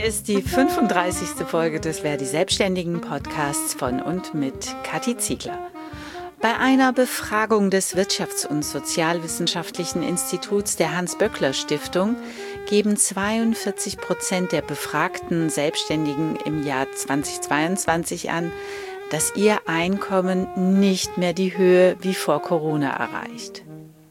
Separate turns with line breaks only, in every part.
ist die 35. Folge des Verdi Selbstständigen Podcasts von und mit Kathi Ziegler. Bei einer Befragung des Wirtschafts- und Sozialwissenschaftlichen Instituts der Hans-Böckler-Stiftung geben 42% der befragten Selbstständigen im Jahr 2022 an, dass ihr Einkommen nicht mehr die Höhe wie vor Corona erreicht.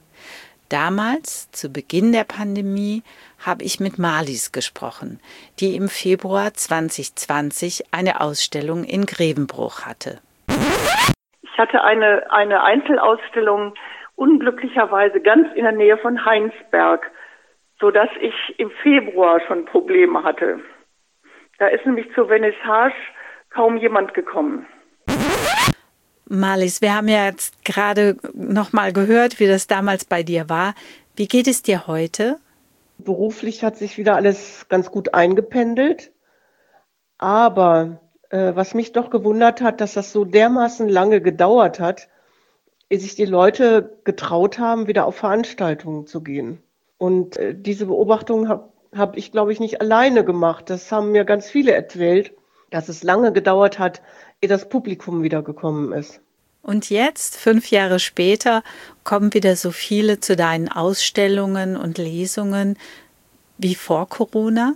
Damals, zu Beginn der Pandemie, habe ich mit Marlies gesprochen, die im Februar 2020 eine Ausstellung in Grevenbruch hatte.
Ich hatte eine Einzelausstellung unglücklicherweise ganz in der Nähe von Heinsberg, sodass ich im Februar schon Probleme hatte. Da ist nämlich zur Vernissage kaum jemand gekommen.
Marlies, wir haben ja jetzt gerade noch mal gehört, wie das damals bei dir war. Wie geht es dir heute?
Beruflich hat sich wieder alles ganz gut eingependelt. Aber was mich doch gewundert hat, dass das so dermaßen lange gedauert hat, ehe sich die Leute getraut haben, wieder auf Veranstaltungen zu gehen. Und diese Beobachtung hab ich, glaube ich, nicht alleine gemacht. Das haben mir ganz viele erzählt, dass es lange gedauert hat, ehe das Publikum wieder gekommen ist.
Und jetzt, 5 Jahre später, kommen wieder so viele zu deinen Ausstellungen und Lesungen wie vor Corona?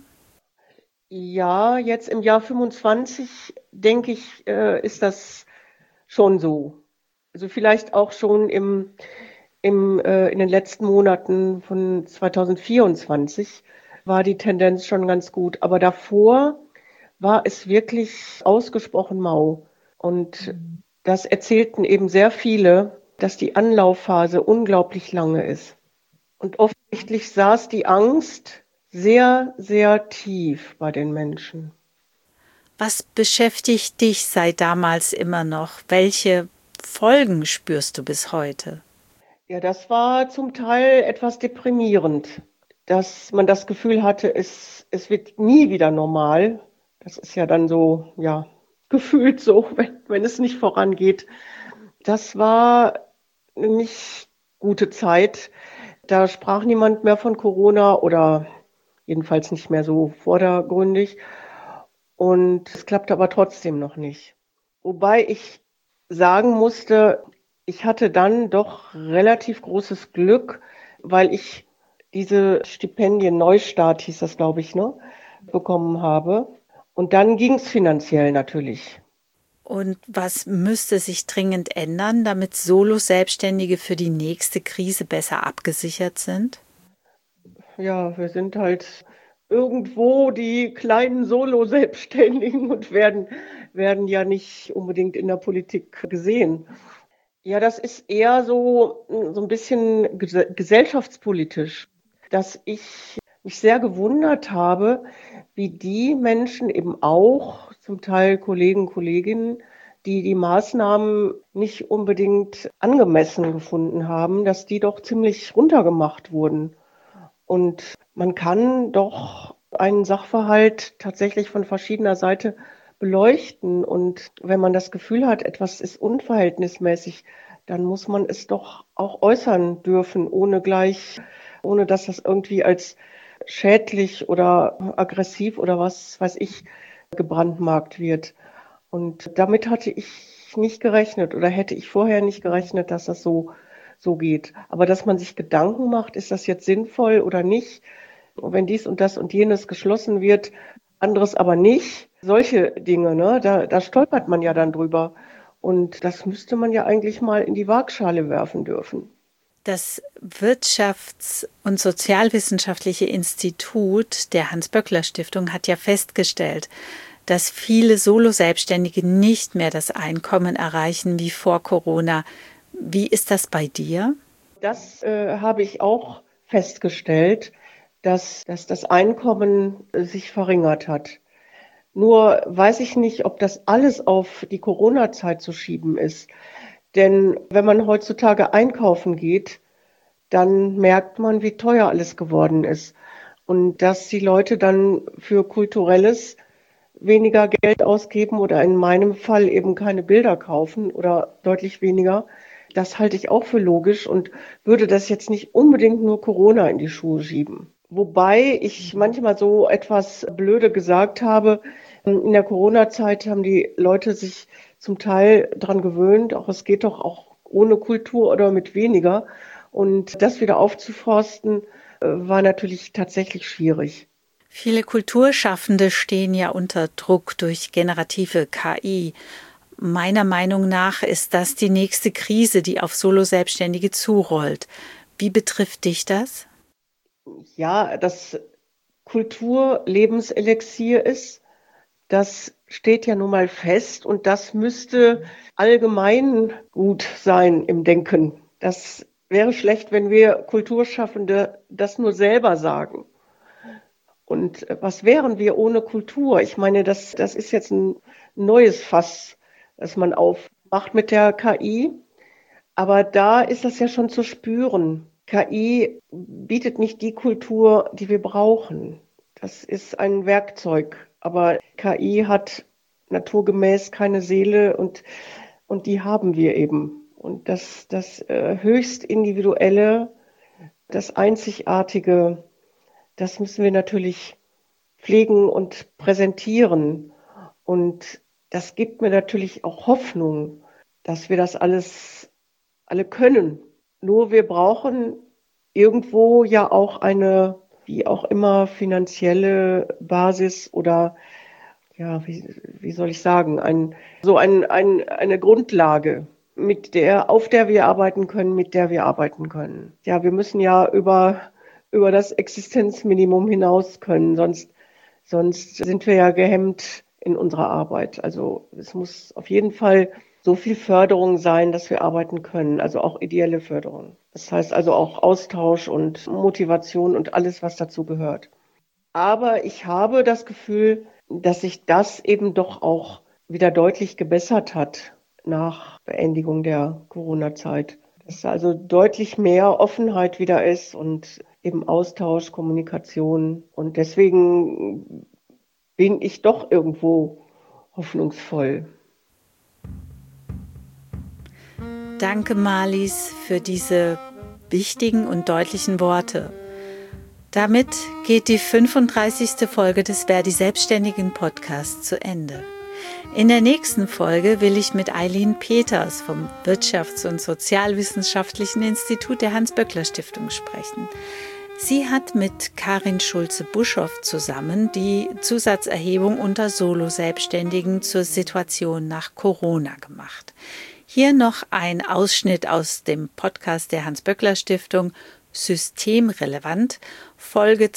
Ja, jetzt im Jahr 25, denke ich, ist das schon so. Also vielleicht auch schon in den letzten Monaten von 2024 war die Tendenz schon ganz gut. Aber davor war es wirklich ausgesprochen mau. Und das erzählten eben sehr viele, dass die Anlaufphase unglaublich lange ist. Und offensichtlich saß die Angst sehr, sehr tief bei den Menschen.
Was beschäftigt dich seit damals immer noch? Welche Folgen spürst du bis heute?
Ja, das war zum Teil etwas deprimierend, dass man das Gefühl hatte, es wird nie wieder normal. Das ist ja dann so, ja, gefühlt so, wenn es nicht vorangeht. Das war eine nicht gute Zeit. Da sprach niemand mehr von Corona oder jedenfalls nicht mehr so vordergründig. Und es klappte aber trotzdem noch nicht. Wobei ich sagen musste, ich hatte dann doch relativ großes Glück, weil ich diese Stipendien Neustart, hieß das, glaube ich, ne, bekommen habe. Und dann ging es finanziell natürlich.
Und was müsste sich dringend ändern, damit Solo-Selbstständige für die nächste Krise besser abgesichert sind?
Ja, wir sind halt irgendwo die kleinen Solo-Selbstständigen und werden ja nicht unbedingt in der Politik gesehen. Ja, das ist eher so ein bisschen gesellschaftspolitisch, dass ich mich sehr gewundert habe, wie die Menschen eben auch, zum Teil Kollegen, Kolleginnen, die die Maßnahmen nicht unbedingt angemessen gefunden haben, dass die doch ziemlich runtergemacht wurden. Und man kann doch einen Sachverhalt tatsächlich von verschiedener Seite beleuchten. Und wenn man das Gefühl hat, etwas ist unverhältnismäßig, dann muss man es doch auch äußern dürfen, ohne dass das irgendwie als schädlich oder aggressiv oder was weiß ich gebrandmarkt wird. Und damit hatte ich nicht gerechnet oder hätte ich vorher nicht gerechnet, dass das so geht. Aber dass man sich Gedanken macht, ist das jetzt sinnvoll oder nicht? Und wenn dies und das und jenes geschlossen wird, anderes aber nicht. Solche Dinge, ne? Da stolpert man ja dann drüber. Und das müsste man ja eigentlich mal in die Waagschale werfen dürfen.
Das Wirtschafts- und Sozialwissenschaftliche Institut der Hans-Böckler-Stiftung hat ja festgestellt, dass viele Solo-Selbstständige nicht mehr das Einkommen erreichen wie vor Corona. Wie ist das bei dir?
Das habe ich auch festgestellt, dass das Einkommen sich verringert hat. Nur weiß ich nicht, ob das alles auf die Corona-Zeit zu schieben ist. Denn wenn man heutzutage einkaufen geht, dann merkt man, wie teuer alles geworden ist. Und dass die Leute dann für Kulturelles weniger Geld ausgeben oder in meinem Fall eben keine Bilder kaufen oder deutlich weniger. Das halte ich auch für logisch und würde das jetzt nicht unbedingt nur Corona in die Schuhe schieben. Wobei ich manchmal so etwas blöde gesagt habe, in der Corona-Zeit haben die Leute sich zum Teil dran gewöhnt, auch es geht doch auch ohne Kultur oder mit weniger. Und das wieder aufzuforsten, war natürlich tatsächlich schwierig.
Viele Kulturschaffende stehen ja unter Druck durch generative KI. Meiner Meinung nach ist das die nächste Krise, die auf Solo-Selbstständige zurollt. Wie betrifft dich das?
Ja, dass Kultur Lebenselixier ist, das steht ja nun mal fest und das müsste allgemein gut sein im Denken. Das wäre schlecht, wenn wir Kulturschaffende das nur selber sagen. Und was wären wir ohne Kultur? Ich meine, das ist jetzt ein neues Fass, das man aufmacht mit der KI. Aber da ist das ja schon zu spüren. KI bietet nicht die Kultur, die wir brauchen. Das ist ein Werkzeug. Aber KI hat naturgemäß keine Seele und die haben wir eben. Und das höchst Individuelle, das Einzigartige, das müssen wir natürlich pflegen und präsentieren. Und das gibt mir natürlich auch Hoffnung, dass wir das alles alle können. Nur wir brauchen irgendwo ja auch eine, wie auch immer, finanzielle Basis oder ja, wie soll ich sagen, eine Grundlage, auf der wir arbeiten können, mit der wir arbeiten können. Ja, wir müssen ja über das Existenzminimum hinaus können, sonst sind wir ja gehemmt in unserer Arbeit. Also es muss auf jeden Fall so viel Förderung sein, dass wir arbeiten können, also auch ideelle Förderung. Das heißt also auch Austausch und Motivation und alles, was dazu gehört. Aber ich habe das Gefühl, dass sich das eben doch auch wieder deutlich gebessert hat nach Beendigung der Corona-Zeit. Dass also deutlich mehr Offenheit wieder ist und eben Austausch, Kommunikation. Und deswegen bin ich doch irgendwo hoffnungsvoll.
Danke, Marlies, für diese wichtigen und deutlichen Worte. Damit geht die 35. Folge des Verdi Selbstständigen Podcasts zu Ende. In der nächsten Folge will ich mit Eileen Peters vom Wirtschafts- und Sozialwissenschaftlichen Institut der Hans-Böckler-Stiftung sprechen. Sie hat mit Karin Schulze-Buschoff zusammen die Zusatzerhebung unter Solo-Selbstständigen zur Situation nach Corona gemacht. Hier noch ein Ausschnitt aus dem Podcast der Hans-Böckler-Stiftung Systemrelevant, Folge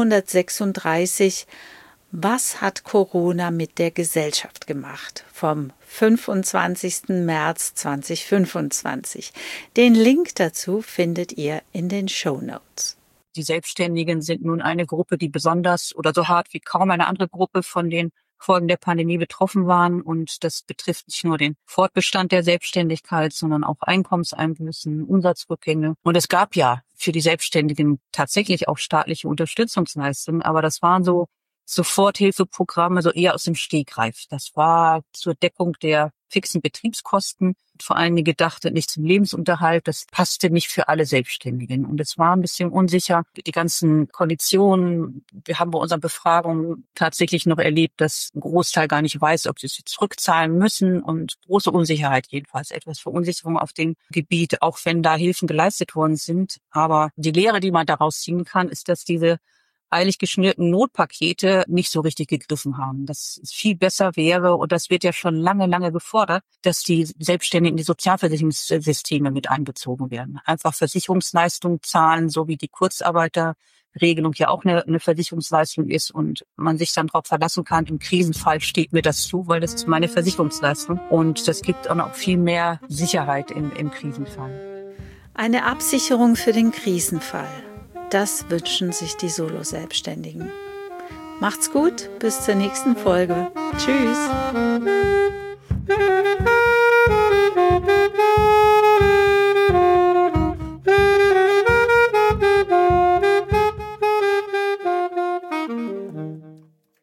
236. Was hat Corona mit der Gesellschaft gemacht? Vom 25. März 2025. Den Link dazu findet ihr in den Shownotes.
Die Selbstständigen sind nun eine Gruppe, die besonders oder so hart wie kaum eine andere Gruppe von den Folgen der Pandemie betroffen waren. Und das betrifft nicht nur den Fortbestand der Selbstständigkeit, sondern auch Einkommenseinbußen, Umsatzrückgänge. Und es gab ja für die Selbstständigen tatsächlich auch staatliche Unterstützungsleistungen, aber das waren so Soforthilfeprogramme, so eher aus dem Stegreif. Das war zur Deckung der fixen Betriebskosten, vor allen Dingen gedacht nicht zum Lebensunterhalt. Das passte nicht für alle Selbstständigen. Und es war ein bisschen unsicher. Die ganzen Konditionen, wir haben bei unseren Befragungen tatsächlich noch erlebt, dass ein Großteil gar nicht weiß, ob sie es zurückzahlen müssen. Und große Unsicherheit jedenfalls, etwas Verunsicherung auf dem Gebiet, auch wenn da Hilfen geleistet worden sind. Aber die Lehre, die man daraus ziehen kann, ist, dass diese eilig geschnürten Notpakete nicht so richtig gegriffen haben. Dass es viel besser wäre, und das wird ja schon lange, lange gefordert, dass die Selbstständigen in die Sozialversicherungssysteme mit einbezogen werden. Einfach Versicherungsleistungen zahlen, so wie die Kurzarbeiterregelung ja auch eine Versicherungsleistung ist und man sich dann darauf verlassen kann, im Krisenfall steht mir das zu, weil das ist meine Versicherungsleistung. Und das gibt auch noch viel mehr Sicherheit im Krisenfall.
Eine Absicherung für den Krisenfall. Das wünschen sich die Solo-Selbstständigen. Macht's gut, bis zur nächsten Folge. Tschüss.